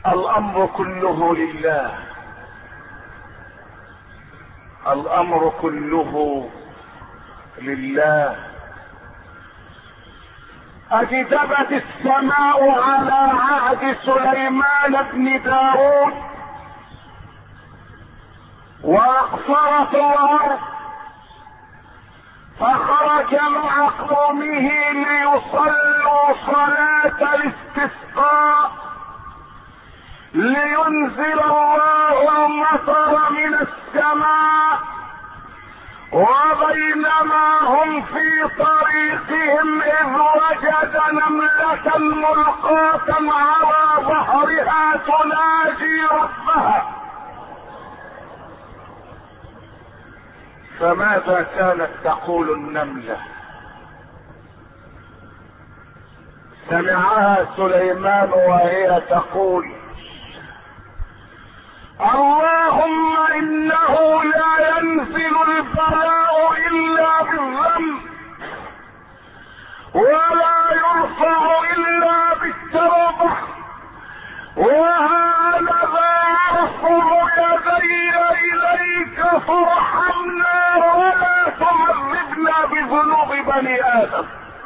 الامر كله لله، الامر كله لله. اجدبت السماء على عهد سليمان بن داود، واقصرت الارض، فخرج مع قومه ليصلوا صلاة الاستسقاء لينزل الله المطر من السماء. وبينما هم في طريقهم اذ وجد نملة ملقاة على ظهرها تناجي ربها. فماذا كانت تقول النملة؟ سمعها سليمان وهي تقول: اللهم انه لا ينزل البلاء الا بالذنب، ولا يرفع الا بالتوبة، وهذا يرفع يدي اليك فارحمنا ولا تعذبنا بذنوب بني ادم.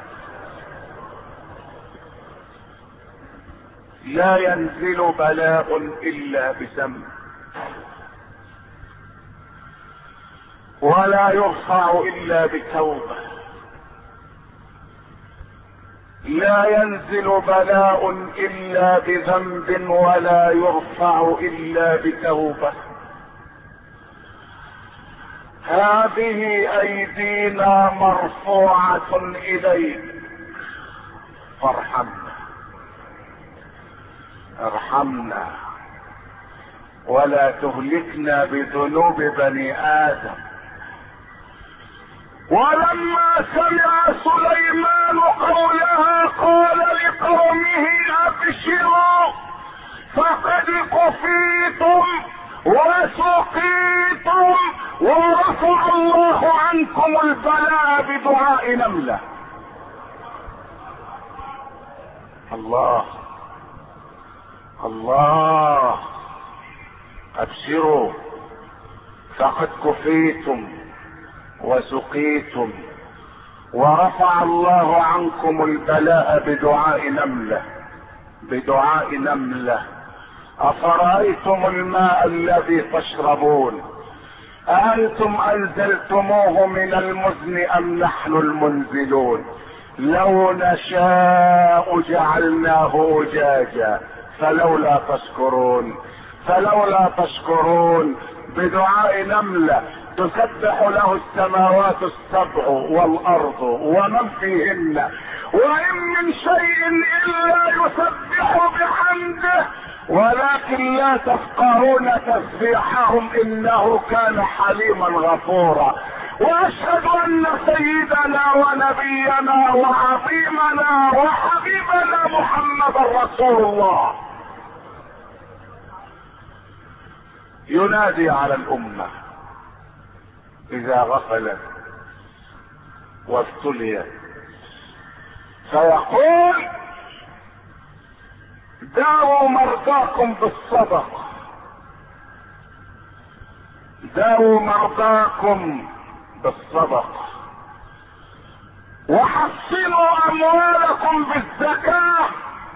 لا ينزل بلاء الا بذنب، ولا يرفع الا بتوبة. لا ينزل بلاء الا بذنب، ولا يرفع الا بتوبة. هذه ايدينا مرفوعة اليك فارحمنا، ارحمنا ولا تهلكنا بذنوب بني ادم. ولما سمع سليمان قولها قال لقومه: ابشروا فقد كفيتم وسقيتم، ورفع الله عنكم البلاء بدعاء نملة. الله الله، ابشروا فقد كفيتم وسقيتم، ورفع الله عنكم البلاء بدعاء نملة، بدعاء نملة. افرأيتم الماء الذي تشربون أأنتم انزلتموه من المزن ام نحن المنزلون؟ لو نشاء جعلناه أجاجا فلولا تشكرون، فلولا تشكرون. بدعاء نملة تسبح له السماوات السبع والارض ومن فيهن، وان من شيء الا يسبح بحمده ولكن لا تفقهون تسبيحهم انه كان حليما غفورا. واشهد ان سيدنا ونبينا وعظيمنا وحبيبنا محمد رسول الله ينادي على الامه اذا غفلت وابتليت، فيقول: داووا مرضاكم بالصدقه، داووا مرضاكم بالصدقه، وحصنوا اموالكم بالزكاه،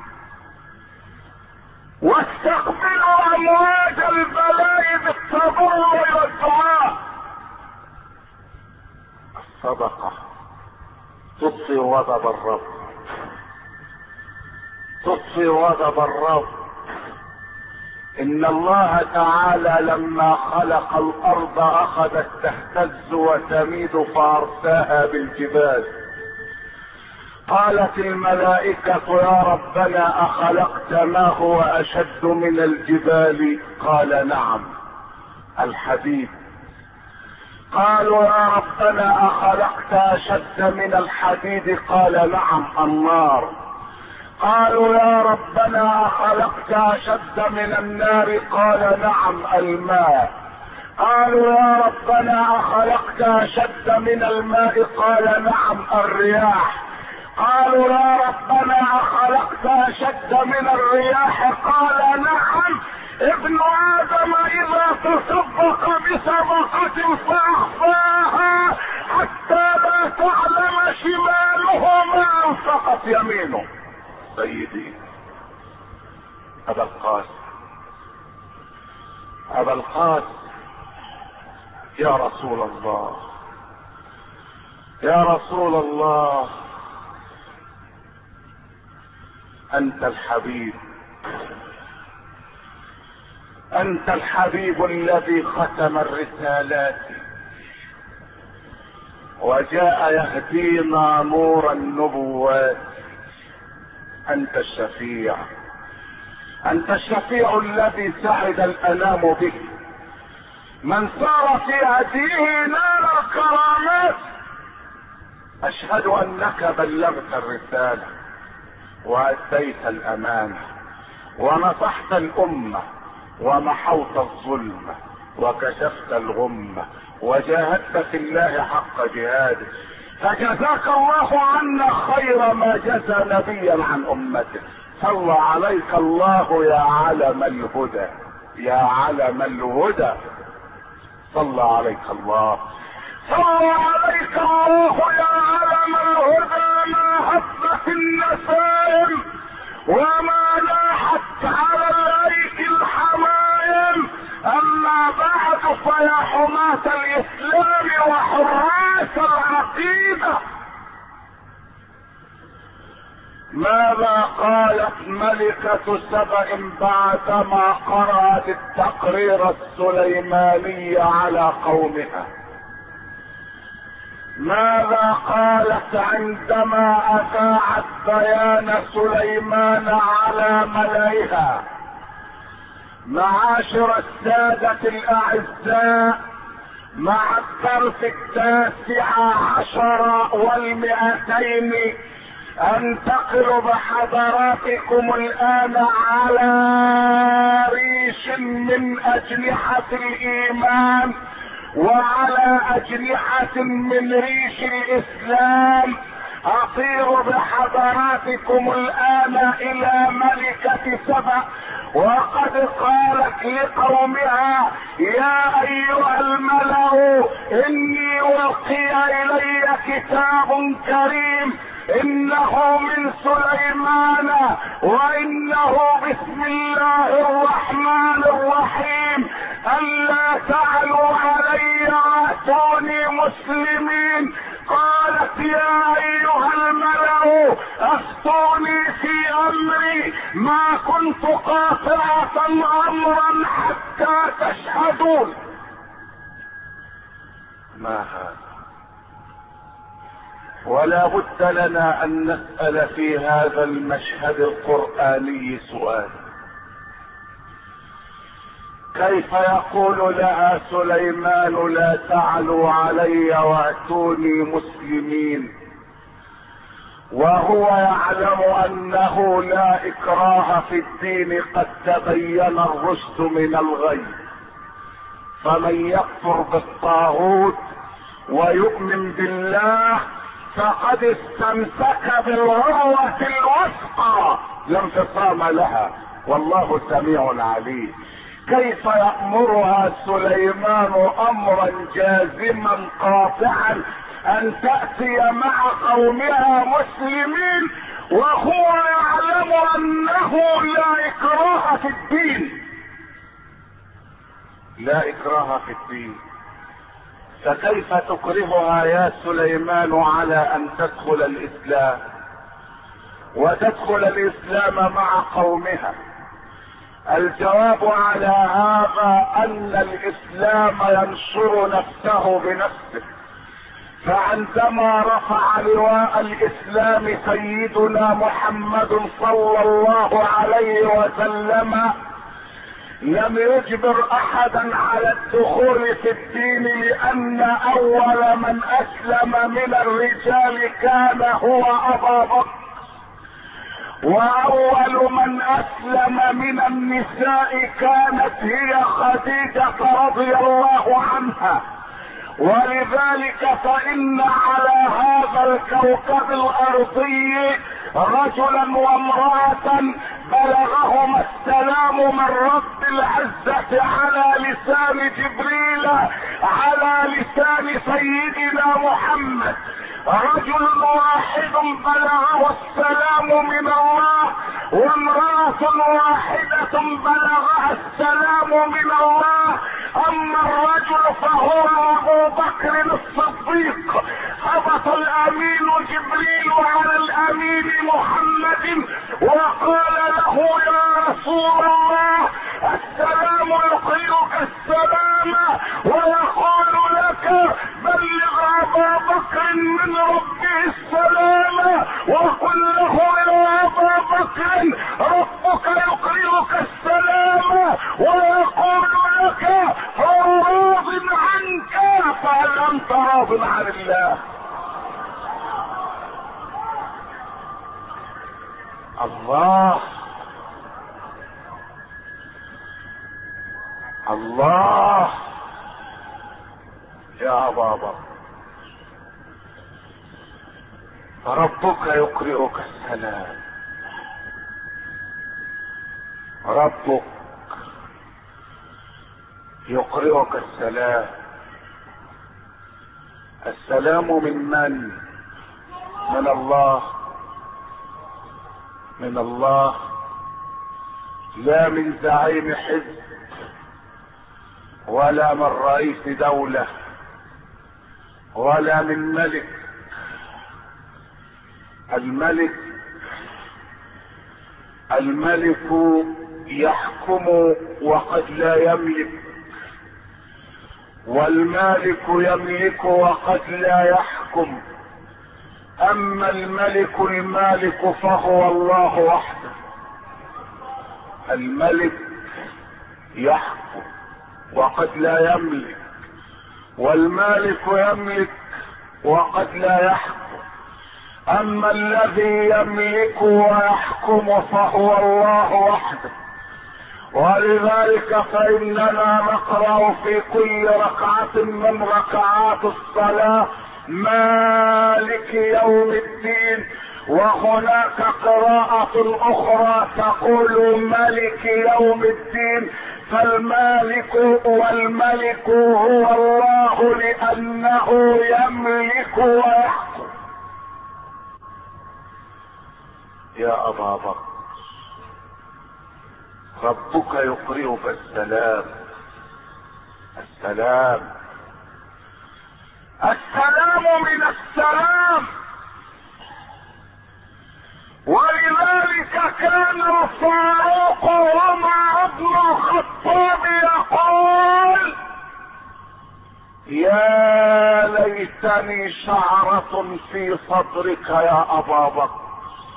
واستقبلوا امواج البلاء بالتضرع والدعاء. الصدقه تطفئ غضب الرب، تطفئ غضب الرب. ان الله تعالى لما خلق الارض اخذت تهتز وتميد فارساها بالجبال. قالت الملائكة: يا ربنا اخلقت ما هو اشد من الجبال؟ قال: نعم، الحديد. قالوا: يا ربنا اخلقت اشد من الحديد؟ قال: نعم، النار. قالوا: يا ربنا اخلقت اشد من النار؟ قال: نعم، الماء. قالوا: يا ربنا اخلقت اشد من الماء؟ قال: نعم، الرياح. قالوا: يا ربنا اخلقت اشد من الرياح؟ قال: نعم، تصدق بصدقة فأخفاها حتى لا تعلم شماله ما أنفقت يمينه. سيدي أبا القاسم، أبا القاسم، يا رسول الله، يا رسول الله، أنت الحبيب، أنت الحبيب الذي ختم الرسالات وجاء يهدينا نور النبوات. أنت الشفيع، أنت الشفيع الذي سعد الأنام به، من سار في هديه نال الكرامات. أشهد أنك بلغت الرسالة وأديت الأمانة ونصحت الأمة ومحوت الظلم وكشفت الغمة وجاهدت في الله حق جهاده، فجزاك الله عنا خير ما جزى نبيا عن أمته. صلى عليك الله يا علم الهدى، يا علم الهدى، صلى عليك الله، صلى عليك الله يا علم الهدى. ما هبت النسائم وما لاحت على الايك الحمايم. اما بعد فيا حماة الاسلام وحراس العقيدة، ماذا قالت ملكة سبأ بعدما قرأت التقرير السليماني على قومها؟ ماذا قالت عندما اذاعت بيان سليمان على ملئها؟ معاشر السادة الاعزاء، مع الدرس 19 والمئتين انتقل بحضراتكم الان على ريش من اجنحة الايمان وعلى اجنحة من ريش الاسلام. اطير بحضراتكم الان الى ملكة سبأ، وقد قالت لقومها: يا ايها الملأ اني القي الي كتاب كريم، انه من سليمان وانه بسم الله الرحمن الرحيم، الا تعلوا علي واتوني مسلمين. قالت: يا ايها الملأ افتوني في امري، ما كنت قاطعة امرا حتى تشهدون. ما هذا؟ ولا بد لنا ان نسأل في هذا المشهد القرآني سؤال: كيف يقول لها سليمان لا تعلوا علي واتوني مسلمين، وهو يعلم انه لا اكراه في الدين، قد تبين الرشد من الغي، فمن يكفر بالطاغوت ويؤمن بالله فقد استمسك بالعروة الوثقى لا انفصام لها، والله سميع عليم. كيف يأمرها سليمان امرا جازما قاطعا ان تأتي مع قومها مسلمين وهو يعلم انه لا اكراه في الدين؟ لا اكراه في الدين، فكيف تكرهها يا سليمان على ان تدخل الاسلام وتدخل الاسلام مع قومها؟ الجواب على هذا ان الاسلام ينشر نفسه بنفسه، فعندما رفع لواء الاسلام سيدنا محمد صلى الله عليه وسلم لم يجبر احدا على الدخول في الدين، لان اول من اسلم من الرجال كان هو ابا بكر، واول من اسلم من النساء كانت هي خديجة رضي الله عنها، ولذلك فإن على هذا الكوكب الأرضي رجلا وامرأة بلغهما السلام من رب العزة على لسان جبريل على لسان سيدنا محمد. رجل واحد بلغه السلام من الله، وامرأة واحدة بلغها السلام من الله. اما الرجل فهو ابو بكر الصديق، هبط الامين جبريل على الامين محمد وقال له يا رسول الله السلام يقرئك السلام ويقول لك بلغ ابا بكر من ربه السلام وقل له يا ابا بكر ربك يقرئك السلام ويقول لك هو راض عنك، فهل انت راض عن الله؟ الله الله يا بابا، ربك يقرئك السلام، ربك يقرئك السلام. السلام من من؟ من الله، من الله، لا من زعيم حزب ولا من رئيس دولة ولا من ملك. الملك يحكم وقد لا يملك، والمالك يملك وقد لا يحكم. اما المالك فهو الله وحده. الملك يحكم وقد لا يملك، والمالك يملك وقد لا يحكم. اما الذي يملك ويحكم فهو الله وحده. ولذلك فإننا نقرأ في كل ركعة من ركعات الصلاة مالك يوم الدين، وهناك قراءة أخرى تقول ملك يوم الدين. فالمالك والملك هو الله لأنه يملك ويحكم. يا أبا بكر ربك يقرئك السلام، السلام، السلام من السلام. ولذلك كان الفاروق وعمر بن الخطاب يقول يا ليتني شعرة في صدرك يا أبا بكر.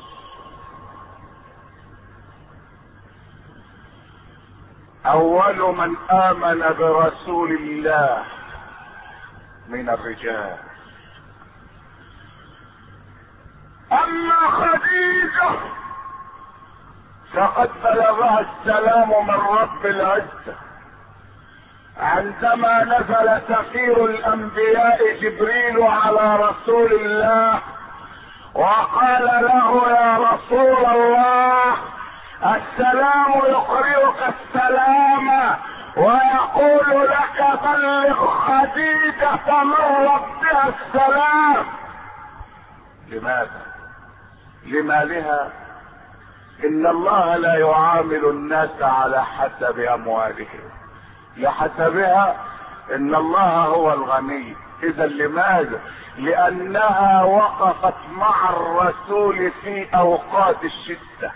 اول من امن برسول الله من الرجال. اما خديجة فقد بلغها السلام من رب العزة عندما نزل سفير الانبياء جبريل على رسول الله وقال له يا رسول الله السلام يقرئك السلام ويقول لك بلغ خديجة من ربها السلام. لماذا؟ لمالها؟ ان الله لا يعامل الناس على حسب اموالهم، لحسبها. ان الله هو الغني. اذا لماذا؟ لانها وقفت مع الرسول في اوقات الشدة،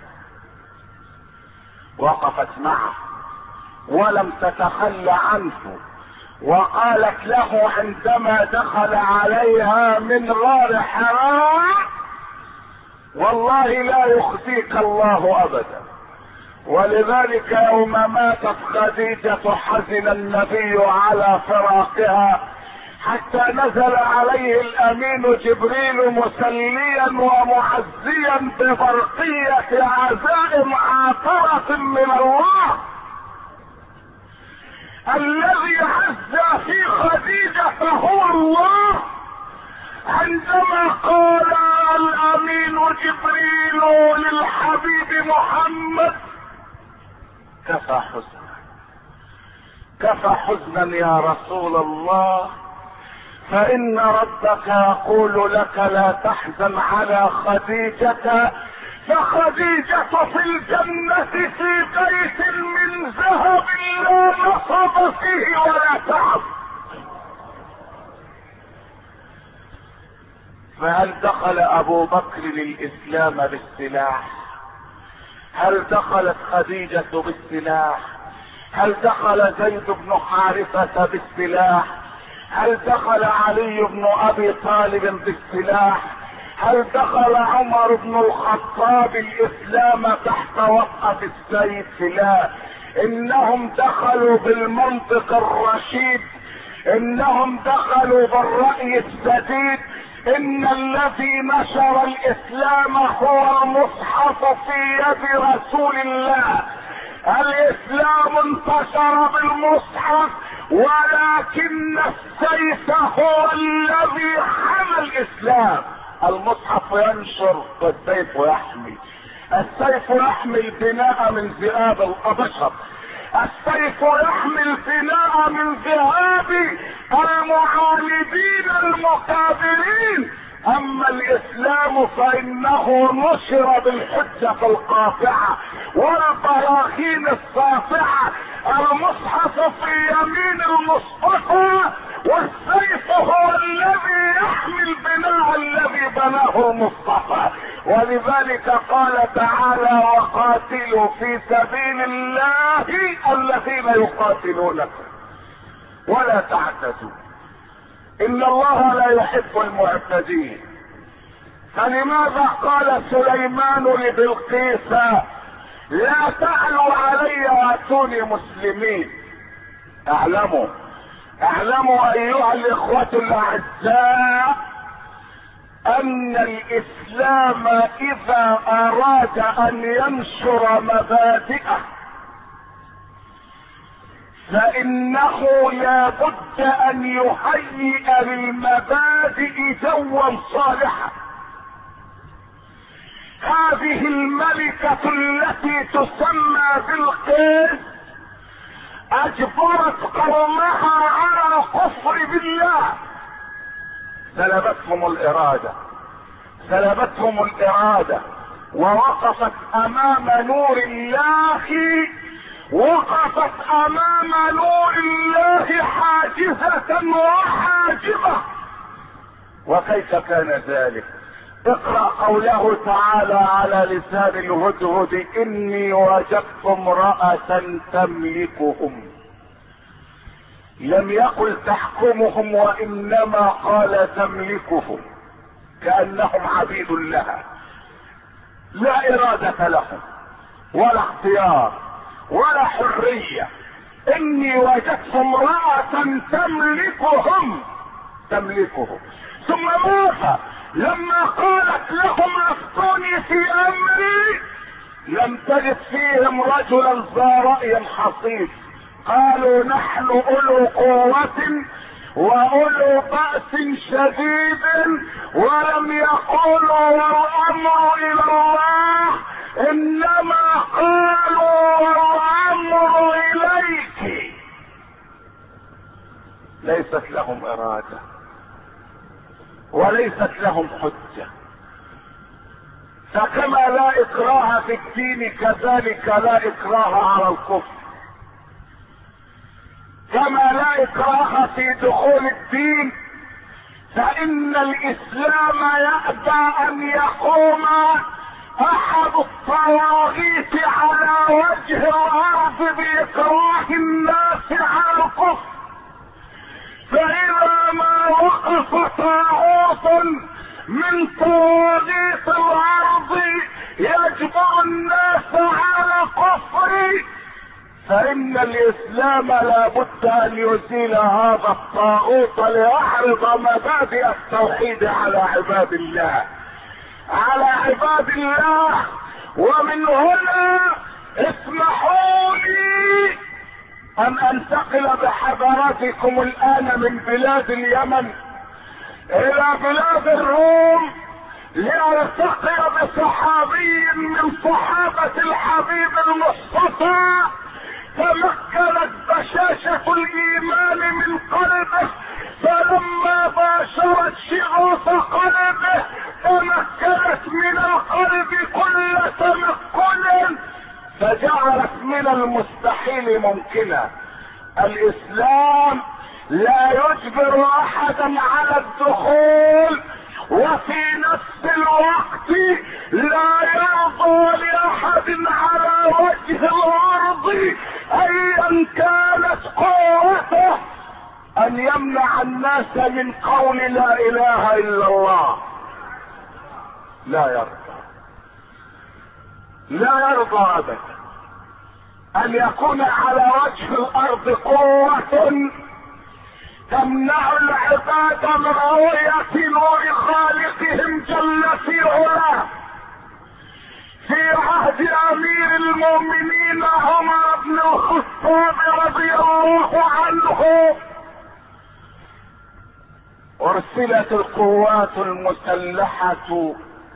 وقفت معه ولم تتخلى عنه، وقالت له عندما دخل عليها من غار حراء والله لا يخزيك الله ابدا. ولذلك يوم ماتت خديجة حزن النبي على فراقها حتى نزل عليه الامين جبريل مسليا ومعزيا ببرقية عزاء عاطرة من الله. الذي عز في خديجة هو الله. عندما قال الامين جبريل للحبيب محمد: كفى حزنا، كفى حزنا يا رسول الله، فان ربك يقول لك لا تحزن على خديجة، فخديجة في الجنة في بيت من ذهب لا نصب فيه ولا تعب. فهل دخل ابو بكر للاسلام بالسلاح؟ هل دخلت خديجة بالسلاح؟ هل دخل زيد بن حارثة بالسلاح؟ هل دخل علي بن ابي طالب بالسلاح؟ هل دخل عمر بن الخطاب الاسلام تحت وطأة السيف؟ لا، انهم دخلوا بالمنطق الرشيد، انهم دخلوا بالرأي السديد. ان الذي نشر الاسلام هو المصحف في يد رسول الله. الاسلام انتشر بالمصحف، ولكن السيف هو الذي حمى الاسلام. المصحف ينشر والسيف يحمي. السيف يحمي البناء من ذئاب البشر، السيف يحمي البناء من ذئاب المعاندين المكابرين. اما الاسلام فانه نشر بالحجة القاطعة والبراهين الساطعة. المصحف في يمين المصطفى، والسيف هو الذي يحمي البناء الذي بناه المصطفى. ولذلك قال تعالى: وقاتلوا في سبيل الله الذين يقاتلونكم ولا تعتدوا ان الله لا يحب المعتدين. فلماذا قال سليمان لبلقيس: لا تعلوا علي واتوني مسلمين؟ اعلموا ايها الاخوة الاعزاء ان الاسلام اذا اراد ان ينشر مبادئه فانه لا بد ان يهيئ للمبادئ جوا صالحا. هذه الملكة التي تسمى بلقيس اجبرت قومها على الكفر بالله. سلبتهم الارادة ووقفت امام نور الله، وقفت امام نور الله حاجزة وحاجبة. وكيف كان ذلك؟ اقرأ قوله تعالى على لسان الهدهد: اني وجدت امرأة تملكهم. لم يقل تحكمهم، وانما قال تملكهم، كأنهم عبيد لها، لا ارادة لهم ولا اختيار ولا حرية. اني وجدت امرأة تملكهم. ثم ماذا؟ لما قالت لهم افتوني في امري لم تجد فيهم رجلا ذا رأي حصيف. قالوا نحن اولو قوة واولو بأس شديد، ولم يقولوا والامر الى الله، انما قالوا والامر اليك. ليست لهم ارادة وليست لهم حجة. فكما لا اكراه في الدين كذلك لا اكراه على الكفر. كما لا اكراه في دخول الدين، فان الاسلام يأبى ان يقوم احد الطواغيت على وجه الارض باكراه الناس على الكفر. فاذا ما وقف طاغوت من طواغيت الارض يجبر الناس على الكفر، فان الاسلام لا بد ان يزيل هذا الطاغوت ليعرض مبادئ التوحيد على عباد الله. ومن هنا اسمحوا لي ان انتقل بحضراتكم الان من بلاد اليمن الى بلاد الروم لألتقي بصحابي من صحابة الحبيب المصطفى تمكنت بشاشة الإيمان من قلبه، فلما باشرت شغوف قلبه تمكنت من القلب كل تمكن، فجعلت من المستحيل ممكنا. الإسلام لا يجبر أحدا على الدخول، وفي نفس الوقت لا يرضى لأحد على وجه الأرض أيا كانت قوته أن يمنع الناس من قول لا إله إلا الله. لا يرضى، لا يرضى أبدا أن يكون على وجه الأرض قوة تمنع العباد من رؤية نور خالقهم جل في علاه. في عهد امير المؤمنين عمر بن الخطاب رضي الله عنه ارسلت القوات المسلحة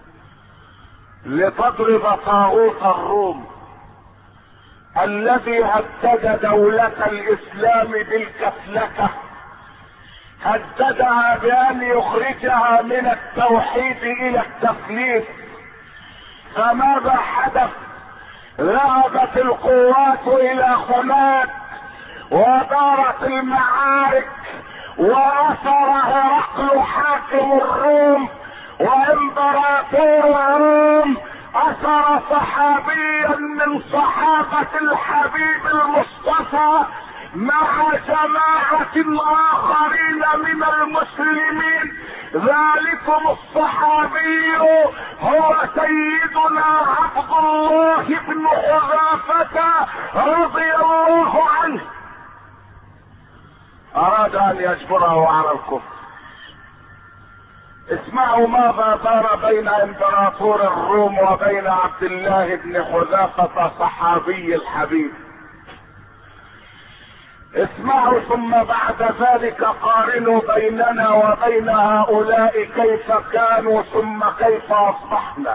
لتضرب طاغوت الروم الذي هدد دولة الاسلام بالكفلكة، هددها بان يخرجها من التوحيد الى التثليث. فماذا حدث؟ ذهبت القوات الى هناك ودارت المعارك، واثر هرقل حاكم الروم وامبراطور الروم اثر صحابيا من صحابة الحبيب المصطفى مع جماعة اخرين من المسلمين. ذلكم الصحابي هو سيدنا عبد الله بن حذافة رضي الله عنه. اراد ان يجبره على الكفر. اسمعوا ماذا دار بين امبراطور الروم وبين عبد الله بن حذافة صحابي الحبيب. اسمعوا ثم بعد ذلك قارنوا بيننا وبين هؤلاء كيف كانوا ثم كيف اصبحنا.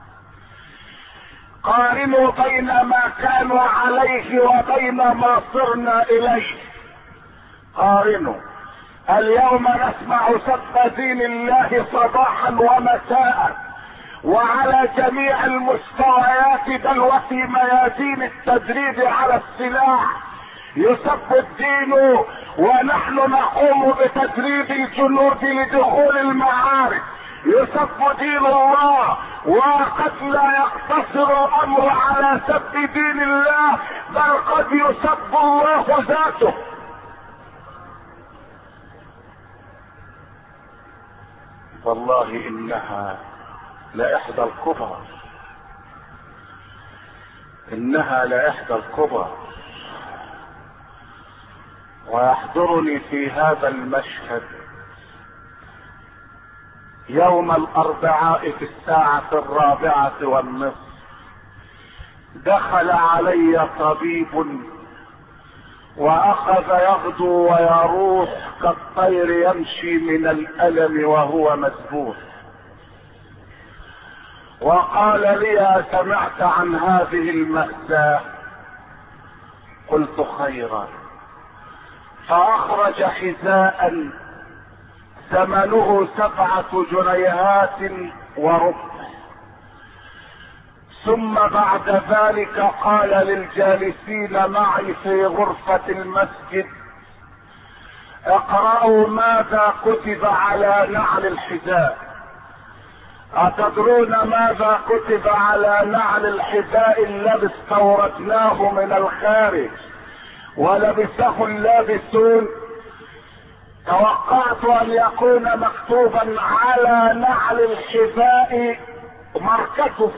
قارنوا بين ما كانوا عليه وبين ما صرنا اليه. قارنوا. اليوم نسمع سب دين الله صباحا ومساء وعلى جميع المستويات، بل وفي ميادين التدريب على السلاح يسب الدين، ونحن نقوم بتدريب الجنود لدخول المعارك. يسب دين الله، وقد لا يقتصر الامر على سب دين الله، بل قد يسب الله ذاته. والله انها لاحدى الكبر، انها لاحدى الكبر. ويحضرني في هذا المشهد يوم الاربعاء في الساعة 4:15 دخل علي طبيب واخذ يغدو ويروح كالطير يمشي من الالم وهو مذبوح، وقال لي: سمعت عن هذه المأساة؟ قلت: خيرا. فاخرج حذاء ثمنه 7 جنيهات وربع، ثم بعد ذلك قال للجالسين معي في غرفة المسجد: اقرأوا ماذا كتب على نعل الحذاء. أتدرون ماذا كتب على نعل الحذاء الذي استوردناه من الخارج ولبسه اللابسون؟ توقعت ان يكون مكتوبا على نعل الحذاء ماركته،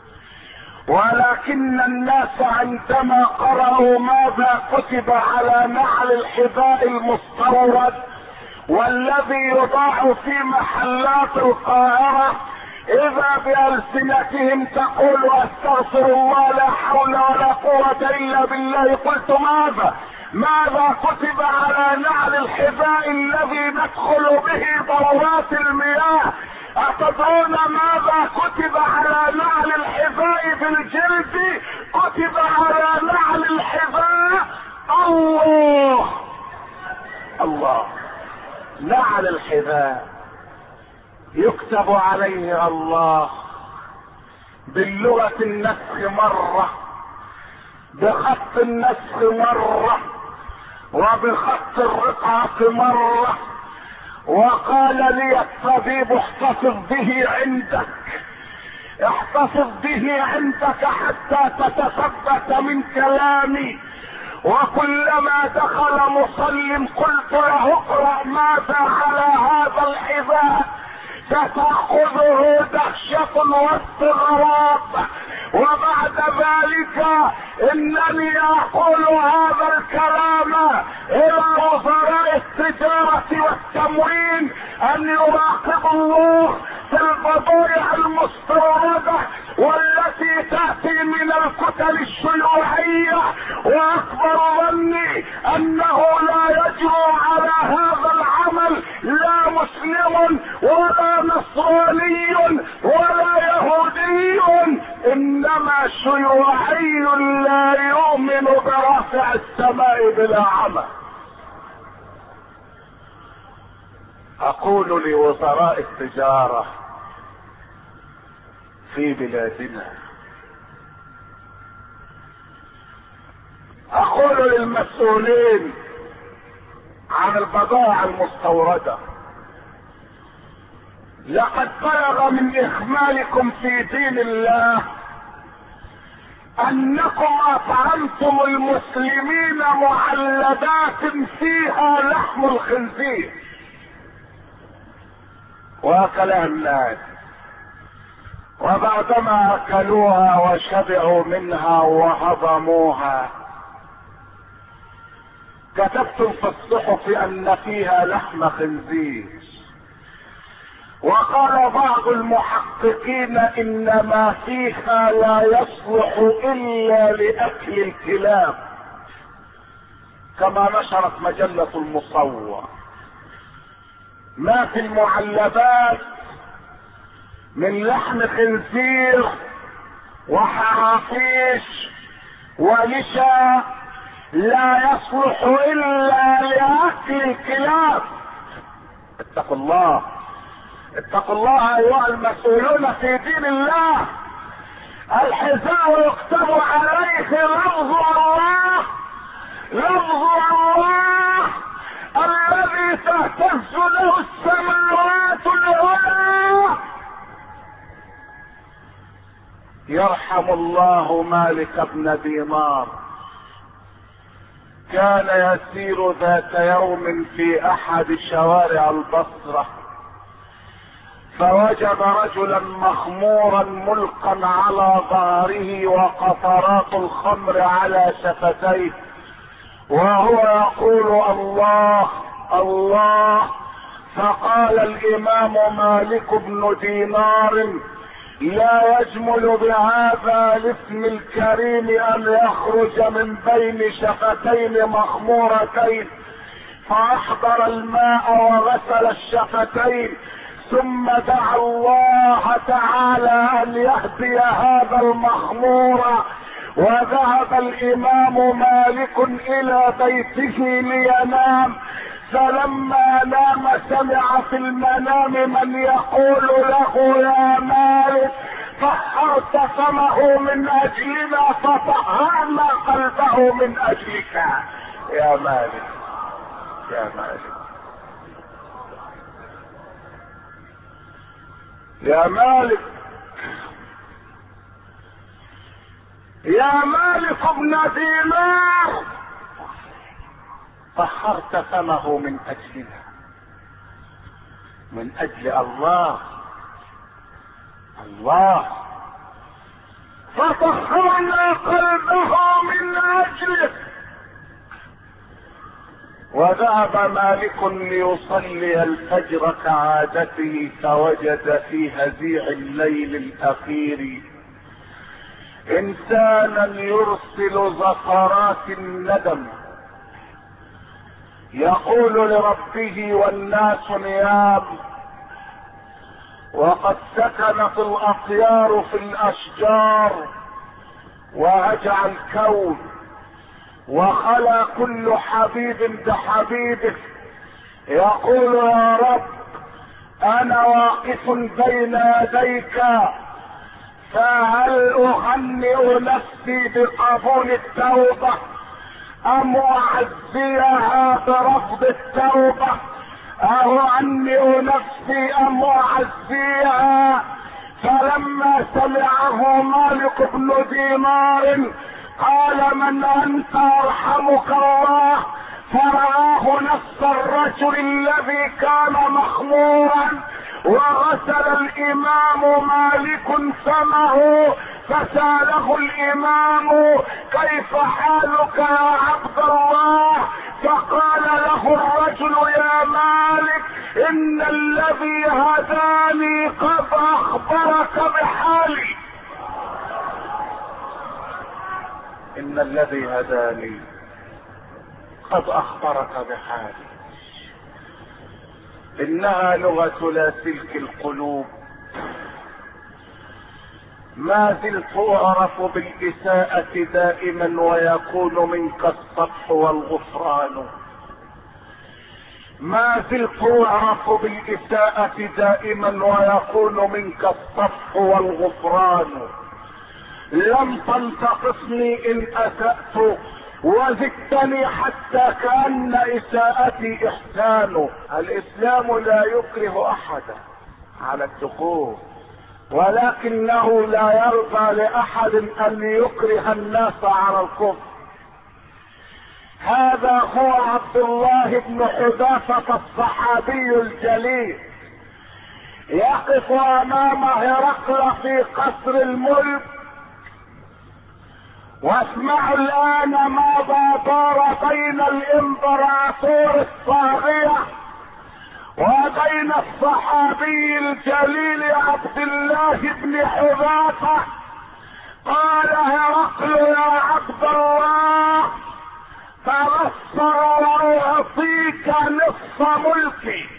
ولكن الناس عندما قرأوا ماذا كتب على نعل الحذاء المستورد والذي يضاع في محلات القاهرة، اذا بألسنتهم تقول: استغفر الله، لا حول ولا قوة الا بالله. قلت: ماذا؟ ماذا كتب على نعل الحذاء الذي ندخل به دورات المياه؟ أتدرون ماذا كتب على نعل الحذاء بالجلد؟ كتب على نعل الحذاء الله. الله. نعل الحذاء يكتب عليه الله باللغة النسخ مرة، بخط النسخ مرة، وبخط الرقعة مرة. وقال لي الطبيب احتفظ به عندك، احتفظ به عندك حتى تتثبت من كلامي. وكلما دخل مصل قلت له اقرأ ماذا على هذا الحذاء، فتأخذه دهشة واستغراب. وبعد ذلك انني اقول هذا الكلام الى وزراء التجارة والتموين ان يراقبوا الله في البضائع المستوردة والتي تأتي من الكتل الشيوعية. واكبر ظني انه لا يجرؤ على هذا العمل لا مسلم ولا نصراني ولا يهودي، انما شيوعي لا يؤمن برافع السماء بلا عمل. اقول لوزراء التجارة في بلادنا، اقول للمسؤولين عن البضائع المستوردة، لقد بلغ من اخمالكم في دين الله انكم اطعمتم المسلمين معلبات فيها لحم الخنزير واكلها الناس، وبعدما اكلوها وشبعوا منها وهضموها كتبتم في الصحف ان فيها لحم خنزير. وقال بعض المحققين ان ما فيها لا يصلح الا لاكل الكلاب، كما نشرت مجلة المصور. ما في المعلبات من لحم خنزير وحرافيش ونشا لا يصلح الا لاكل الكلاب. اتقوا الله، اتقوا الله ايها المسؤولون في دين الله. الحذاء يكتب عليه لفظ الله، لفظ الله الذي تهتز له السماوات العلى. يرحم الله مالك بن دينار، كان يسير ذات يوم في احد شوارع البصرة فوجد رجلا مخمورا ملقا على ظهره وقطرات الخمر على شفتيه وهو يقول الله الله. فقال الامام مالك بن دينار لا يجمل بهذا الاسم الكريم ان يخرج من بين شفتين مخمورتين. فاحضر الماء وغسل الشفتين ثم دعا الله تعالى ان يهدي هذا المخمور. وذهب الامام مالك الى بيته لينام، فلما نام سمع في المنام من يقول له يا مالك طهرت فمه من اجلنا فطهرنا قلبه من اجلك. يا مالك يا مالك يا مالك يا مالك ابن دينار، طهرت فمه من اجلنا، من اجل الله الله، فطهرنا قلبه من اجلك. وذهب مالك ليصلي الفجر كعادته فوجد في هزيع الليل الاخير انسانا يرسل زفرات الندم يقول لربه والناس نيام، وقد سكنت الاطيار في الاشجار وهجع الكون وخلى كل حبيب بحبيبه، يقول يا رب انا واقف بين يديك، فهل اهنئ نفسي بقبول التوبة ام اعزيها برفض التوبة؟ اهنئ نفسي ام اعزيها؟ فلما سمعه مالك بن دينار قال من انت ارحمك الله، فرآه نفس الرجل الذي كان مخمورا، وغسل الامام مالك فمه، فسأله الامام كيف حالك يا عبد الله؟ فقال له الرجل يا مالك ان الذي هداني قد اخبرك بحالي. ان الذي هداني قد اخبرك بحالي. انها لغة لاسلك القلوب. ما زلت اعرف بالاساءة دائما ويكون منك الصفح والغفران. ما زلت اعرف بالاساءة دائما ويكون منك الصفح والغفران. لم تنتقصني ان اسأت وزدتني حتى كأن اساءتي احسان. الاسلام لا يكره احدا على الدخول، ولكنه لا يرضى لاحد ان يكره الناس على الكفر. هذا هو عبد الله بن حذافة الصحابي الجليل، يقف امام هرقل في قصر الملك. واسمعوا الان ماذا دار بين الامبراطور الطاغية وبين الصحابي الجليل عبد الله بن حذافة. قال هرقل يا عبد الله تبصر واعطيك نصف ملكي.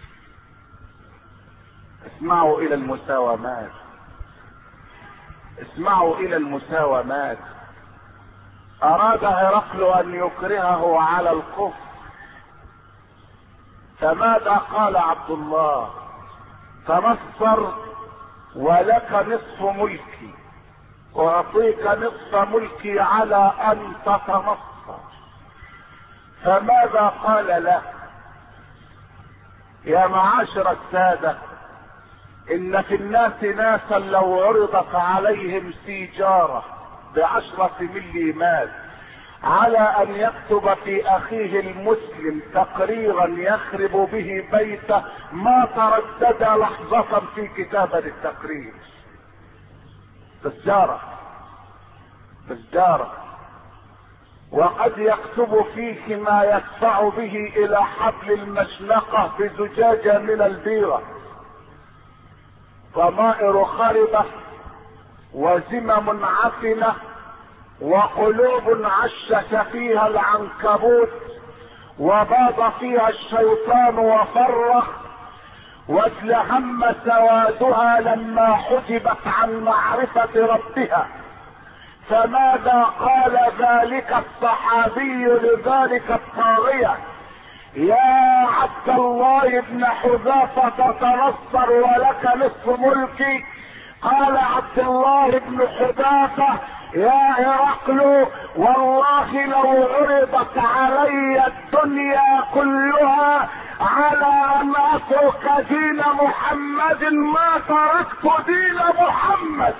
اسمعوا الى المساومات، اسمعوا الى المساومات. اراد هرقل ان يكرهه على الكفر، فماذا قال عبد الله؟ تنصر ولك نصف ملكي، واعطيك نصف ملكي على ان تتنصر. فماذا قال له؟ يا معاشر السادة، ان في الناس ناسا لو عرضت عليهم سيجارة ب10 مليمات على ان يكتب في اخيه المسلم تقريرا يخرب به بيته ما تردد لحظة في كتابة التقرير. بالجارة، وقد يكتب فيه ما يدفع به الى حبل المشنقة بزجاجة من البيرة. ضمائر خربة وزمم عفنة وقلوب عشش فيها العنكبوت وباض فيها الشيطان وفرخ، وازلهم سوادها لما حجبت عن معرفة ربها. فماذا قال ذلك الصحابي لذلك الطاغية؟ يا عبد الله بن حذافة تتنصر ولك نصف ملكي. قال عبد الله بن حذافة يا هرقل والله لو عرضت علي الدنيا كلها على ان اترك دين محمد ما تركت دين محمد.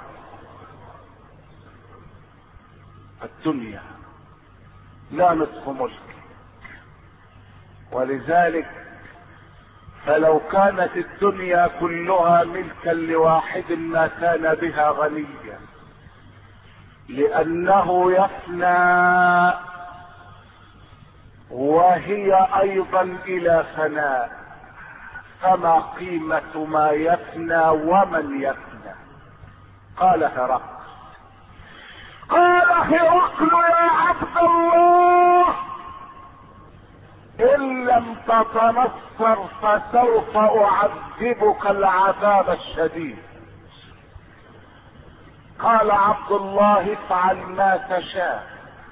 الدنيا لا نصف ملك. ولذلك فلو كانت الدنيا كلها ملكا لواحد ما كان بها غنيا، لانه يفنى وهي ايضا الى فناء. فما قيمة ما يفنى ومن يفنى؟ قال هرقل يا عبد الله تتنصر فسوف اعذبك العذاب الشديد. قال عبد الله افعل ما تشاء،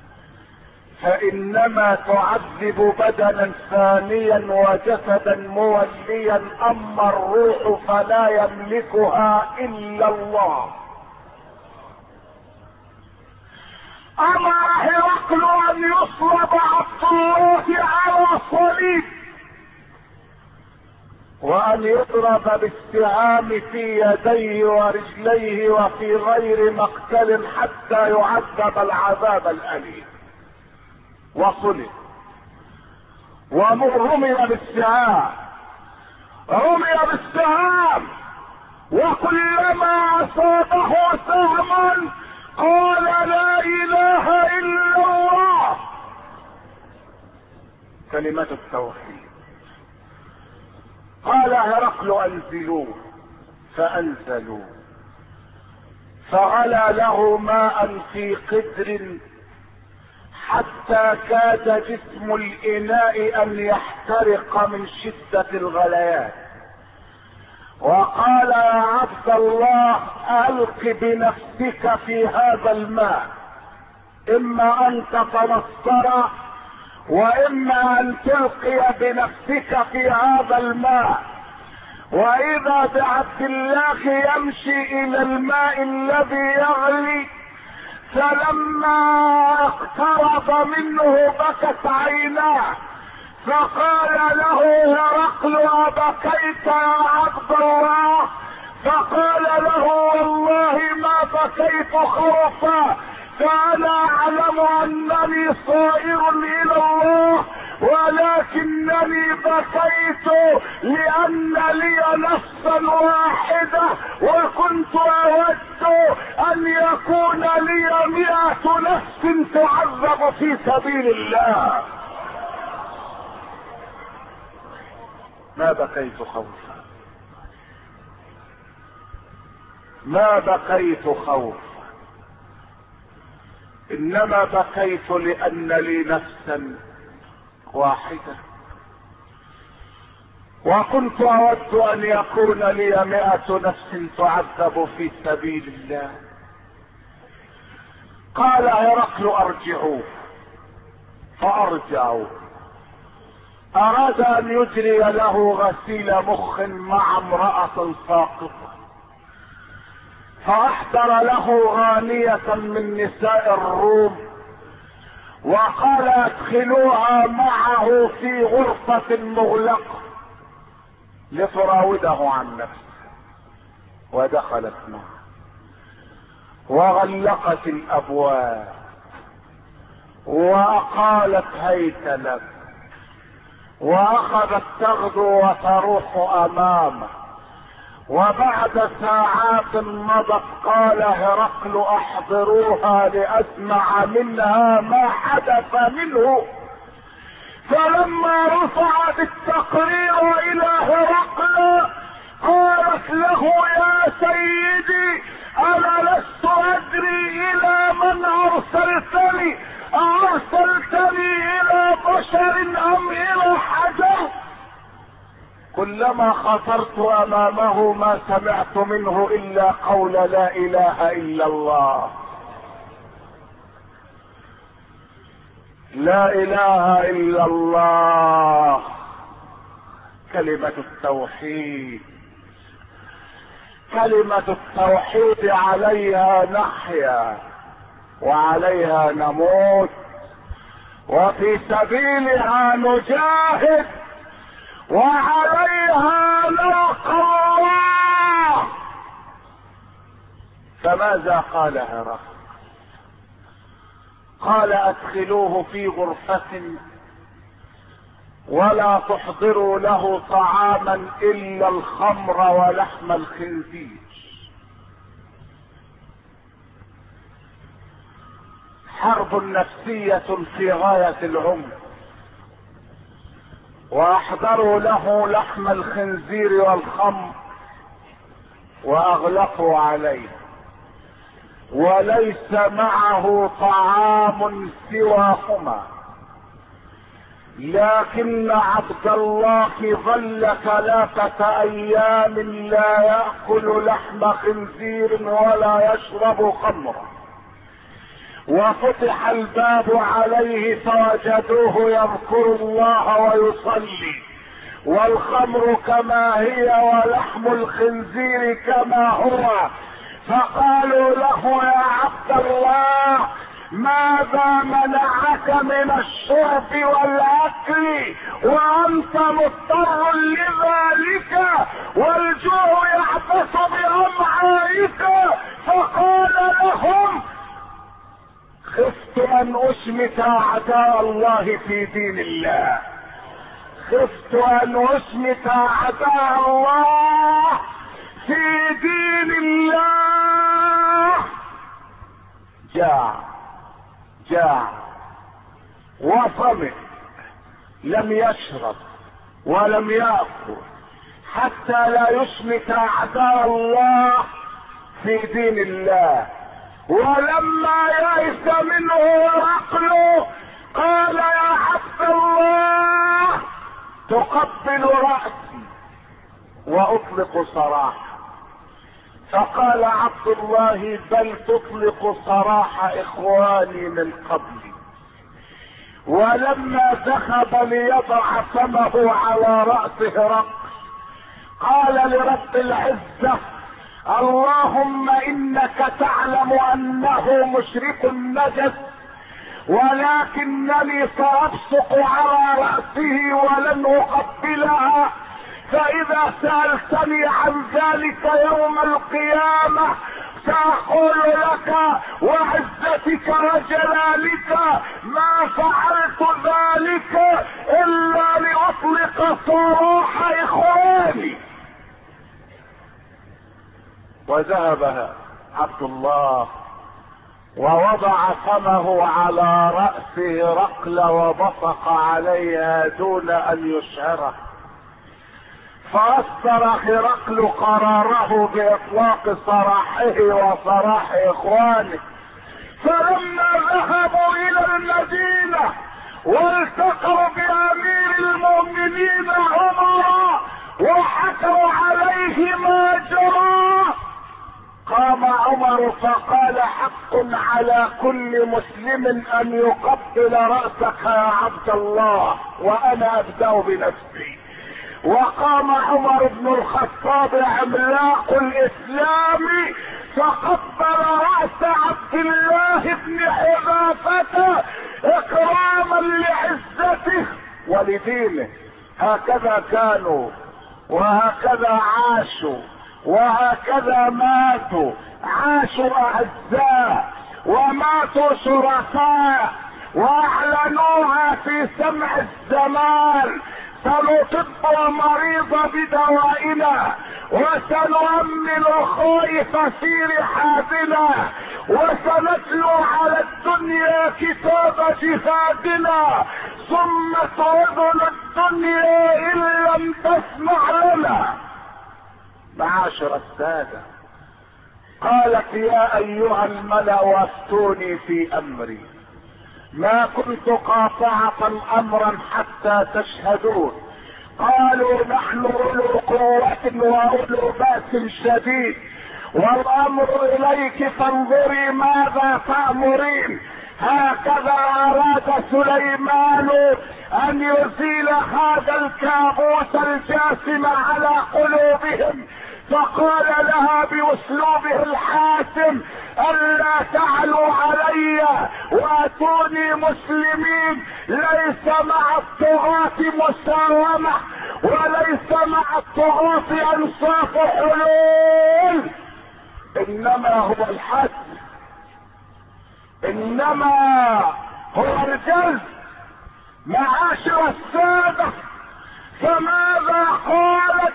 فانما تعذب بدنا ثانيا وجسدا موليا، اما الروح فلا يملكها الا الله. امر هرقل ان يصلب عبد الله على صليب، وان يضرب بالسهام في يديه ورجليه وفي غير مقتل حتى يعذب العذاب الاليم. وصلب ورمي بالسهام، رمي بالسهام، وكلما اصابه سهم قال لا اله الا الله. كلمة التوحيد. قال هرقل انزلوه، فانزلوه، فغلى له ماء في قدر حتى كاد جسم الاناء ان يحترق من شدة الغليان. وقال يا عبد الله الق بنفسك في هذا الماء، اما ان تتنصر واما ان تلقي بنفسك في هذا الماء. واذا بعبد الله يمشي الى الماء الذي يغلي، فلما اقترب منه بكت عيناه، فقال له هرقل أبكيت يا عبد الله؟ فقال له والله ما بكيت خوفا، فأنا أعلم أنني صائر إلى الله، ولكنني بكيت لأن لي نفسا واحدة، وكنت أود أن يكون لي 100 نفس تعذب في سبيل الله. ما بكيت خوفا، ما بكيت خوفا، انما بكيت لان لي نفسا واحدة، وكنت اود ان يكون لي 100 نفس تعذب في سبيل الله. قال هرقل ارجعوه، فارجعوه. اراد ان يجري له غسيل مخ مع امرأة ساقطة، فاحضر له غانية من نساء الروم، وقال ادخلوها معه في غرفة مغلقة لتراوده عن نفسه. ودخلت معه وغلقت الابواب وقالت هيت لك، واخذت تغدو وتروح امامه. وبعد ساعات مضت قال هرقل احضروها لاسمع منها ما حدث منه. فلما رفعت التقرير الى هرقل قالت له يا سيدي انا لست ادري الى من ارسلتني، ارسلتني الى بشر ام الى حجر؟ كلما خطرت امامه ما سمعت منه الا قول لا اله الا الله، لا اله الا الله. كلمة التوحيد، كلمة التوحيد عليها نحيا وعليها نموت، وفي سبيلها نجاهد، وعليها نلقى الله. فماذا قال هرقل؟ قال ادخلوه في غرفة ولا تحضروا له طعاما الا الخمر ولحم الخنزير. حرب نفسية في غاية العمق. واحضروا له لحم الخنزير والخمر واغلقوا عليه، وليس معه طعام سواهما. لكن عبد الله ظل 3 ايام لا يأكل لحم خنزير ولا يشرب خمرا، وفتح الباب عليه فوجدوه يذكر الله ويصلي، والخمر كما هي ولحم الخنزير كما هو. فقالوا له يا عبد الله ماذا منعك من الشرب والاكل وانت مضطر لذلك والجوع يعبث بامعائك؟ فقال لهم خفت ان اشمت اعداء الله في دين الله، خفت ان اشمت اعداء الله في دين الله. جاع وصمت، لم يشرب ولم يأكل حتى لا يشمت اعداء الله في دين الله. ولما يئس منه عقله قال يا عبد الله تقبل رأسي واطلق سراحا. فقال عبد الله بل تطلق سراح اخواني من قبلي. ولما ذهب ليضع فمه على رأسه رقص قال لرب العزة اللهم انك تعلم انه مشرك نجس، ولكنني سأبصق على رأسه ولن اقبلها، فاذا سألتني عن ذلك يوم القيامة سأقول لك وعزتك وجلالك ما فعلت ذلك الا لاطلق سراح اخواني. وذهب عبد الله ووضع فمه على رأسه رقلة وبصق عليها دون ان يشعره، فأصدر هرقل قراره بإطلاق سراحه وسراح إخوانه. فلما ذهبوا إلى المدينة والتقوا بأمير المؤمنين عمر وحكوا عليه ما جرى، قام عمر فقال حق على كل مسلم أن يقبل رأسك يا عبد الله وأنا أبدأ بنفسي. وقام عمر بن الخطاب عملاق الاسلام فقبل رأس عبد الله بن حذافة اكراما لعزته ولدينه. هكذا كانوا وهكذا عاشوا وهكذا ماتوا، عاشوا اعزاء وماتوا شرفاء، واعلنوها في سمع الزمان: سنطب المريض بدوائنا وسنؤمن الخائف في رحابنا وسنتلو على الدنيا كتاب جهادنا ثم تعذن الدنيا ان لم تسمع لنا. معاشر السادة، قالت يا ايها الملأ وافتوني في امري، ما كنت قاطعة امرا حتى تشهدون. قالوا نحن اولو قوة واولو بأس شديد والامر اليك فانظري ماذا تأمرين. هكذا اراد سليمان ان يزيل هذا الكابوس الجاثم على قلوبهم، فقال لها باسلوبه الحاسم: الا تعلوا علي واتوني مسلمين. ليس مع الطغاة مساومة وليس مع الطغاة انصاف حلول، انما هو الحد، انما هو الجلد. معاشر السادة، فماذا قالت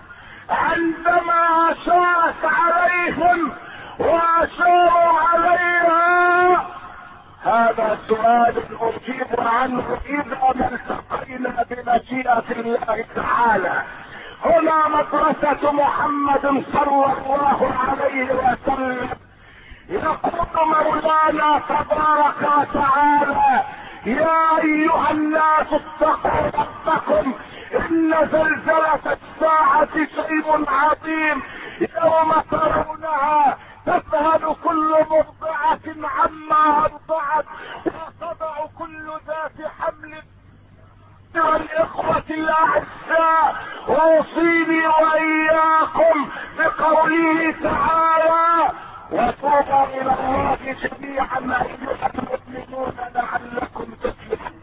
عندما اشارت عليهم واشاروا عليها؟ هذا سؤال اجيب عنه اذا ما التقينا بمشيئة الله تعالى. هنا مدرسة محمد صلى الله عليه وسلم. يقول مولانا تبارك وتعالى: يا ايها الناس اتقوا ربكم ان زلزلة الساعة شيء عظيم يوم ترونها تذهل كل مرضعة عما ارضعت وتضع كل ذات حمل. الإخوة الأعزاء أوصيني وإياكم بقوله تعالى وتوبوا إلى الله جميعا أيها المؤمنون لعلكم تفلحون.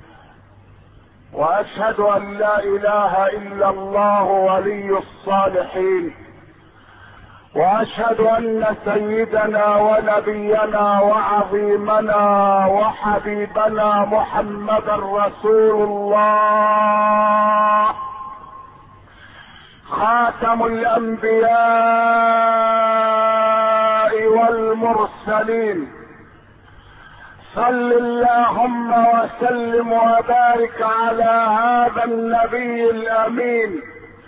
وأشهد أن لا إله إلا الله ولي الصالحين، واشهد ان سيدنا ونبينا وعظيمنا وحبيبنا محمدا رسول الله خاتم الانبياء والمرسلين. صل اللهم وسلم وبارك على هذا النبي الامين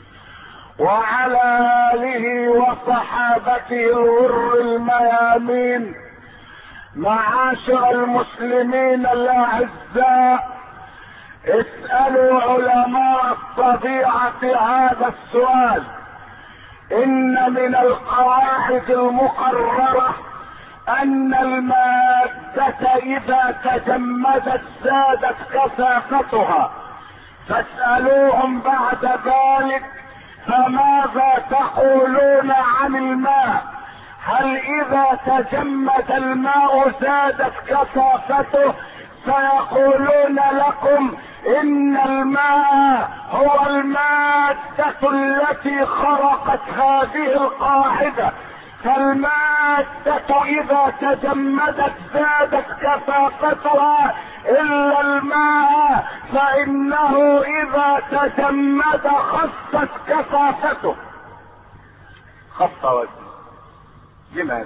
وعلى آله وصحابته الغر الميامين. معاشر المسلمين الأعزاء، اسألوا علماء الطبيعة هذا السؤال. إن من القواعد المقررة أن المادة إذا تجمدت زادت كثافتها، فاسألوهم بعد ذلك فماذا تقولون عن الماء؟ هل اذا تجمد الماء زادت كثافته؟ سيقولون لكم ان الماء هو المادة التي خرقت هذه القاعدة، فالمادة اذا تجمدت زادت كثافتها الا الماء فانه اذا تجمد خفت كثافته. خف وزنه. لماذا؟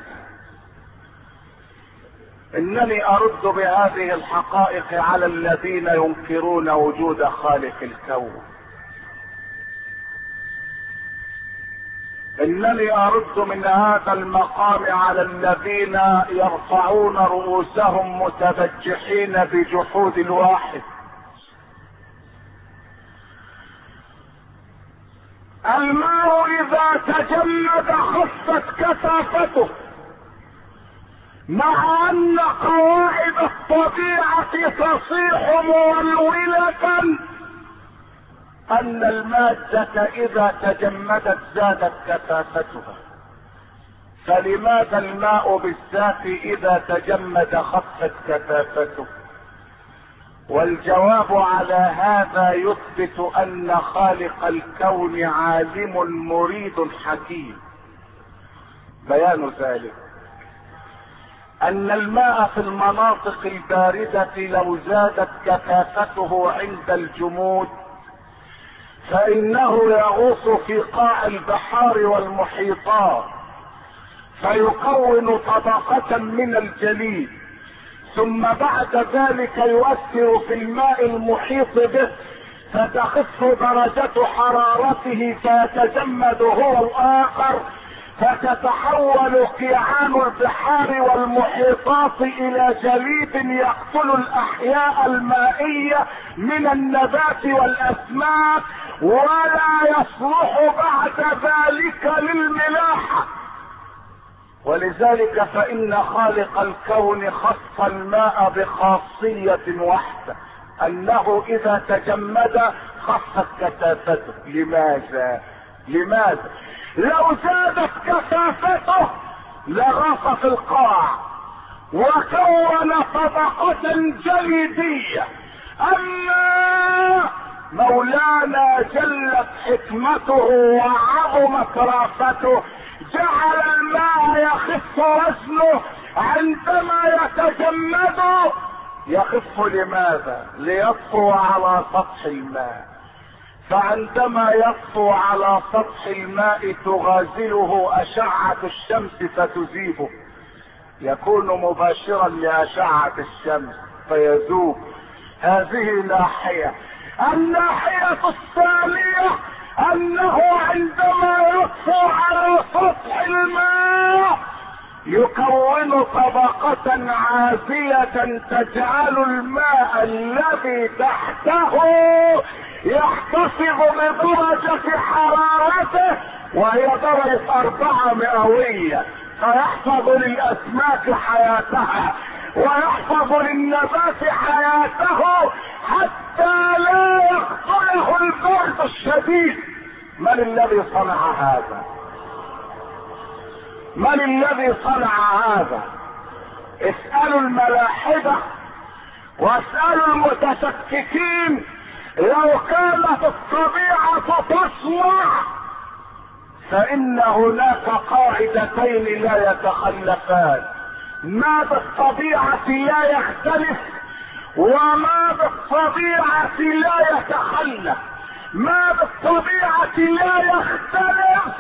انني ارد بهذه الحقائق على الذين ينكرون وجود خالق الكون. انني ارد من هذا المقام على الذين يرفعون رؤوسهم متبجحين بجحود الواحد. الماء اذا تجمد خفت كثافته، مع ان قواعد الطبيعة تصيح مولولة ان المادة اذا تجمدت زادت كثافتها، فلماذا الماء بالذات اذا تجمد خفت كثافته؟ والجواب على هذا يثبت ان خالق الكون عالم مريد حكيم. بيان ذلك ان الماء في المناطق الباردة لو زادت كثافته عند الجمود فانه يغوص في قاع البحار والمحيطات فيكون طبقة من الجليد، ثم بعد ذلك يؤثر في الماء المحيط به فتخف درجة حرارته فيتجمد هو الآخر، فتتحول قيعان البحار والمحيطات الى جليد يقتل الاحياء المائية من النبات والاسماك، ولا يصلح بعد ذلك للملاحة. ولذلك فان خالق الكون خص الماء بخاصية واحدة، انه اذا تجمد خفت كثافته. لماذا؟ لو زادت كثافته لغاص في القاع وكون طبقة جليدية. اما مولانا جلت حكمته وعظمت رافته جعل الماء يخف وزنه عندما يتجمد. يخف لماذا؟ ليطفو على سطح الماء، فعندما يطفو على سطح الماء تغازله اشعة الشمس فتذيبه، يكون مباشرا لاشعة الشمس فيذوب. هذه ناحية. الناحية الثانية انه عندما يطفو على سطح الماء يكون طبقة عازية تجعل الماء الذي تحته يحتفظ بدرجة حرارته، وهي درجة 4 مئوية، فيحفظ للأسماك حياتها ويحفظ للنبات حياته حتى لا يقتله البرد الشديد. من الذي صنع هذا؟ من الذي صنع هذا؟ اسألوا الملاحدة واسألوا المتشككين. لو كانت الطبيعة تصنع فإن هناك قاعدتين لا يتخلفان: ما بالطبيعة لا يختلف، وما بالطبيعة لا يتخلف. ما بالطبيعة لا يختلف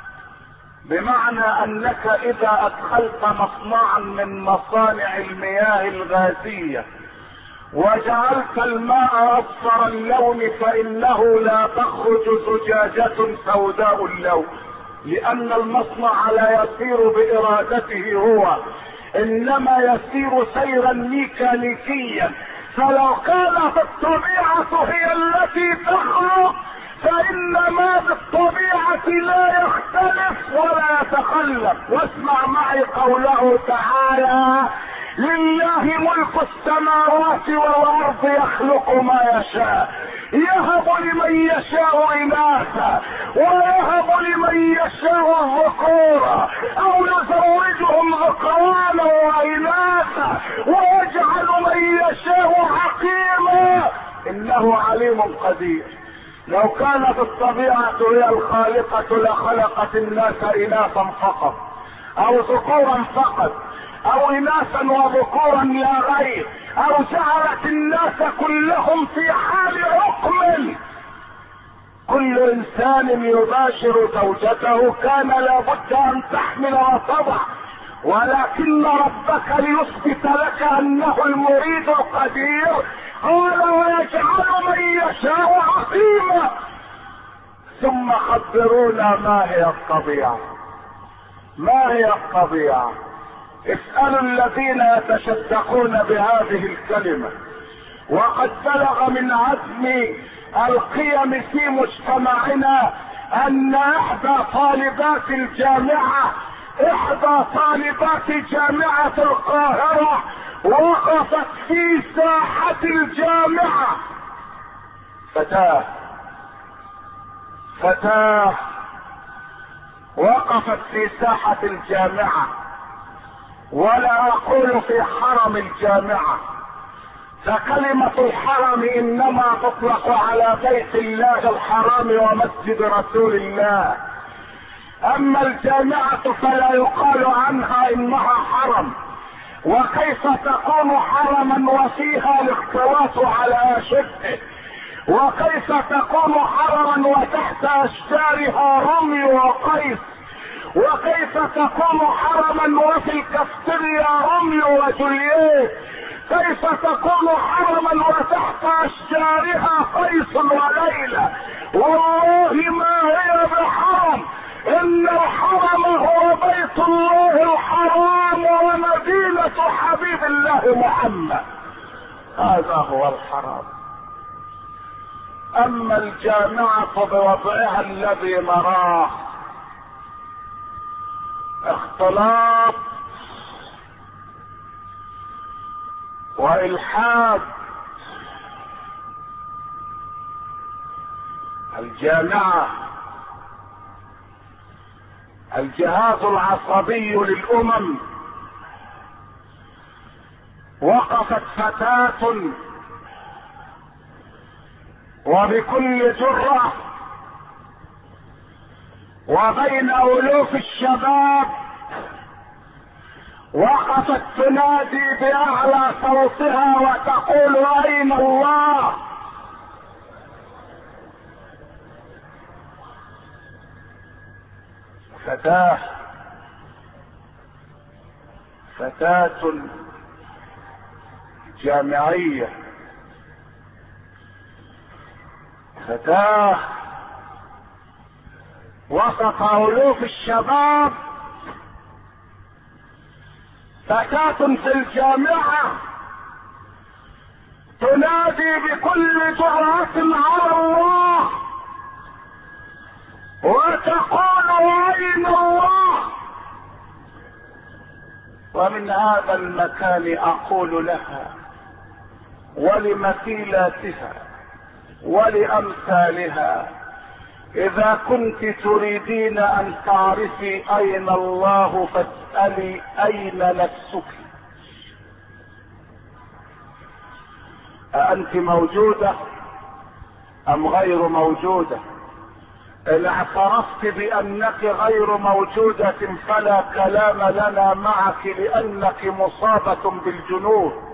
بمعنى انك اذا ادخلت مصنعا من مصانع المياه الغازية وجعلت الماء اصفر اللون فانه لا تخرج زجاجة سوداء اللون، لان المصنع لا يسير بارادته هو، انما يسير سيرا ميكانيكيا. فلو كانت الطبيعة هي التي تخلق فإن ما بالطبيعة لا يختلف ولا يتخلف. واسمع معي قوله تعالى: لله ملك السماوات والأرض يخلق ما يشاء، يهب لمن يشاء إناثا ويهب لمن يشاء الذكورا أو يزوجهم ذكرانا وإناثا ويجعل من يشاء عقيما إنه عليم قدير. لو كانت الطبيعة هي الخالقة لخلقت الناس إناثا فقط أو ذكورا فقط أو إناثا وذكورا لا غير، أو جعلت الناس كلهم في حال حكم كل إنسان يباشر زوجته كان لابد أن تحمل وتضع، ولكن ربك ليثبت لك أنه المريد القدير قال: ويجعل من يشاء عقيما. ثم خبرونا ما هي الطبيعة؟ ما هي الطبيعة؟ اسألوا الذين يتشدقون بهذه الكلمة. وقد بلغ من عزم القيم في مجتمعنا ان احدى طالبات جامعة القاهرة وقفت في ساحة الجامعة. فتاة وقفت في ساحة الجامعة، ولا اقول في حرم الجامعة، فكلمة الحرم انما تطلق على بيت الله الحرام ومسجد رسول الله، اما الجامعة فلا يقال عنها انها حرم. وكيف تكون حرما وفيها الاختلاط على اشده؟ وكيف تكون حرما وتحت اشجارها رمي وقيس؟ وكيف تكون حرما وفي الكافتيريا رمي وجولييت؟ كيف تكون حرما وتحت اشجارها قيس وليلى؟ والله ما هي بحرم، ان الحرم هو بيت الله الحرام ومدينة حبيب الله محمد، هذا هو الحرام. اما الجامعة بوضعها الذي نراه اختلاط والحاد. الجامعة الجهاز العصبي للامم. وقفت فتاة وبكل جرأة وبين ألوف الشباب وقفت تنادي بأعلى صوتها وتقول: أين الله؟ فتاة جامعية، فتاة وسط ألوف الشباب فتاة في الجامعة تنادي بكل جرأة على الله وتقول أين الله. ومن هذا المكان أقول لها ولمثيلاتها ولأمثالها: إذا كنت تريدين أن تعرفي أين الله فاسألي أين نفسك. أأنت موجودة أم غير موجودة؟ إن اعترفت بأنك غير موجودة فلا كلام لنا معك لأنك مصابة بالجنون.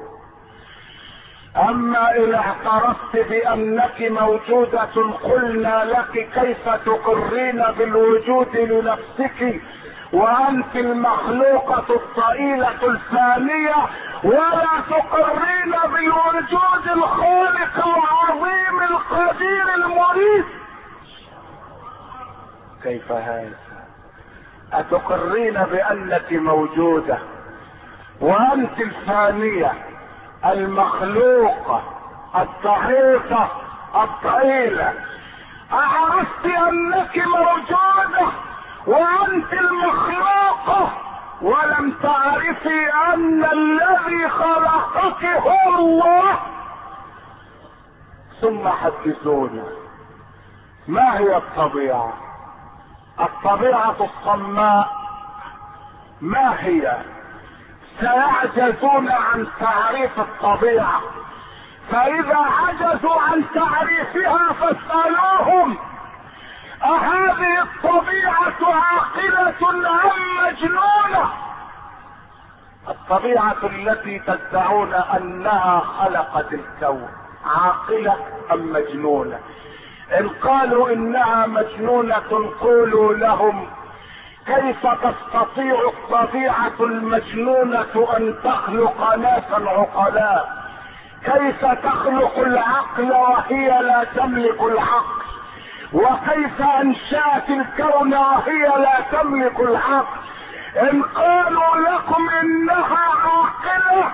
اما ان اعترفت بانك موجودة قلنا لك كيف تقرين بالوجود لنفسك وانت المخلوقة الضئيلة الفانية ولا تقرين بالوجود الخالق العظيم القدير المريد؟ كيف هذا؟ اتقرين بانك موجودة وانت الفانية المخلوقة الضعيفة الضئيلة؟ اعرفت انك موجودة وانت المخلوقة ولم تعرفي ان الذي خلقك هو الله؟ ثم حدثونا، ما هي الطبيعة؟ الطبيعة الصماء ما هي؟ سيعجزون عن تعريف الطبيعة، فإذا عجزوا عن تعريفها فاسألوهم: أهذه الطبيعة عاقلة أم مجنونة؟ الطبيعة التي تدعون أنها خلقت الكون عاقلة أم مجنونة؟ إن قالوا إنها مجنونة قولوا لهم: كيف تستطيع الطبيعة المجنونة ان تخلق ناسا عقلاء؟ كيف تخلق العقل وهي لا تملك العقل؟ وكيف انشأت الكون وهي لا تملك العقل؟ ان قالوا لكم انها عاقلة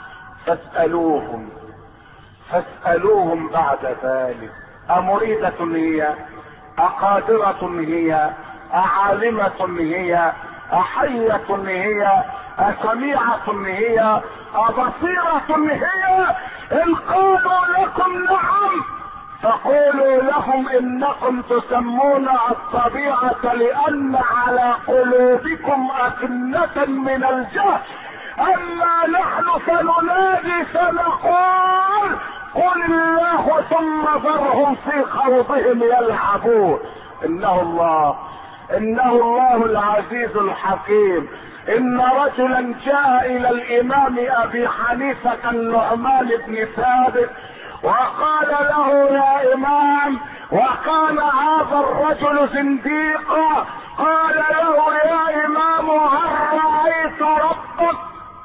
فاسألوهم بعد ذلك: امريدة هي؟ اقادرة هي؟ أعالمة هي؟ أحية هي؟ أسميعة هي؟ أبصيرة هي؟ إن قالوا لكم نعم فقولوا لهم: إنكم تسمون الطبيعة لأن على قلوبكم أكنة من الجهل، أما نحن فننادي فنقول: قل الله ثم ذرهم في خوضهم يلعبون. إنه الله العزيز الحكيم. إن رجلا جاء إلى الإمام أبي حنيفة النعمان بن ثابت وقال له: يا إمام، وكان هذا الرجل زنديقا، قال له: يا إمام، هل رأيت ربك؟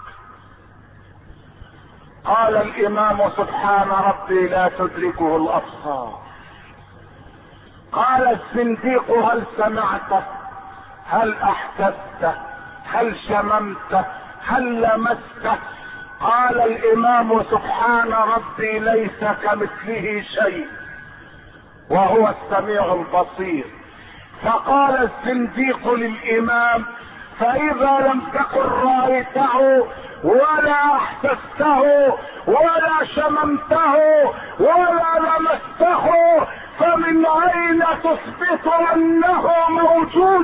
قال الإمام: سبحان ربي لا تدركه الأبصار. قال الزنديق: هل سمعته؟ هل احسسته؟ هل شممته؟ هل لمسته؟ قال الامام: سبحان ربي ليس كمثله شيء وهو السميع البصير. فقال الزنديق للامام: فاذا لم تكن رايته ولا احسسته ولا شممته ولا لمسته فمن اين تثبت انه موجود؟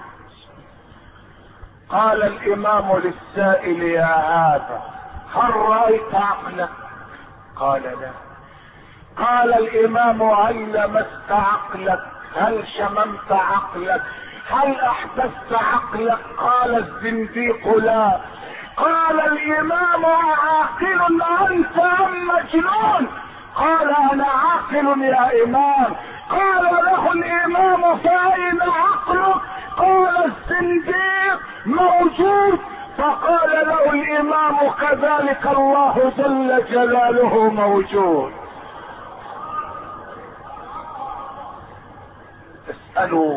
قال الامام للسائل: يا هذا، هل رايت عقلك؟ قال: لا. قال الامام: هل لمست عقلك؟ هل شممت عقلك؟ هل احسست عقلك؟ قال الزنديق: لا. قال الامام: عاقل انت ام مجنون؟ قال: انا عاقل يا امام. قال له الامام: فاين عقلك؟ قال الزنديق: موجود. فقال له الامام: كذلك الله جل جلاله موجود.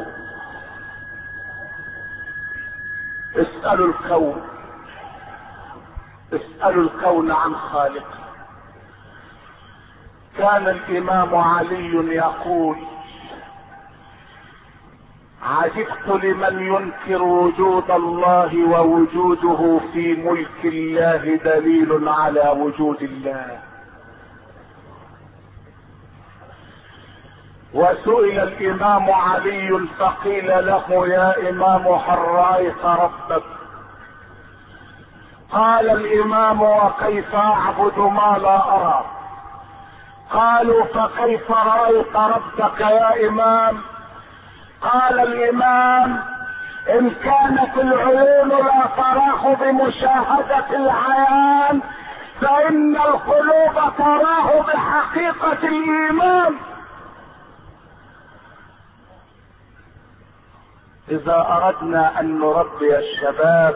اسألوا الكون اسألوا الكون عن خالقه. كان الامام علي يقول: عجبت لمن ينكر وجود الله ووجوده في ملك الله دليل على وجود الله. وسئل الامام علي فقيل له: يا امام هل رأيت ربك؟ قال الامام: وكيف اعبد ما لا ارى؟ قالوا: فكيف رأيت ربك يا امام؟ قال الامام: ان كانت العيون لا تراه بمشاهدة العيان فان القلوب تراه بحقيقة الايمان. اذا اردنا ان نربي الشباب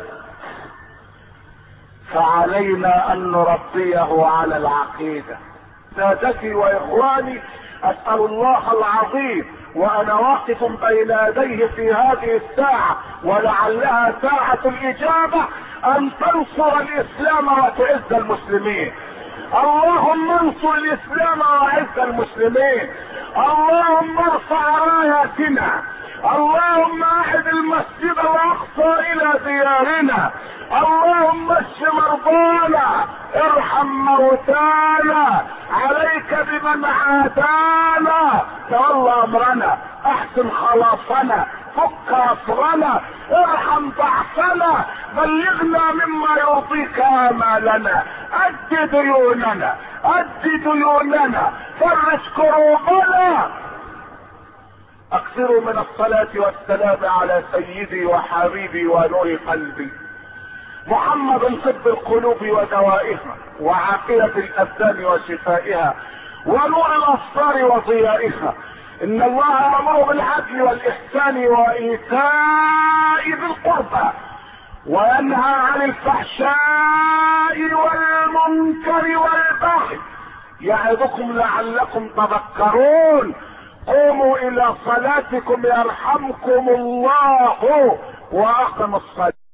فعلينا ان نربيه على العقيدة. سادتي واخواني، اسأل الله العظيم وانا واقف بين يديه في هذه الساعة ولعلها ساعة الاجابة ان تنصر الاسلام وتعز المسلمين. اللهم انصر الاسلام واعز المسلمين. اللهم ارفع راياتنا. اللهم اعد المسجد الاقصى الى ديارنا. اللهم اشف مرضانا، ارحم موتانا، عليك بمن عادانا، تولى امرنا، احسن خلاصنا، فك اسرنا، ارحم ضعفنا، بلغنا مما يرضيك امالنا، اد ديوننا، فرج كروبنا. اكثروا من الصلاة والسلام على سيدي وحبيبي ونور قلبي محمد، طب القلوب ودوائها وعافية الابدان وشفائها ونور الابصار وضيائها. ان الله يأمر بالعدل والاحسان وايتاء ذي القربى وينهى عن الفحشاء والمنكر والبغي يعظكم لعلكم تذكرون. قوموا الى صلاتكم يرحمكم الله واقم الصلاة.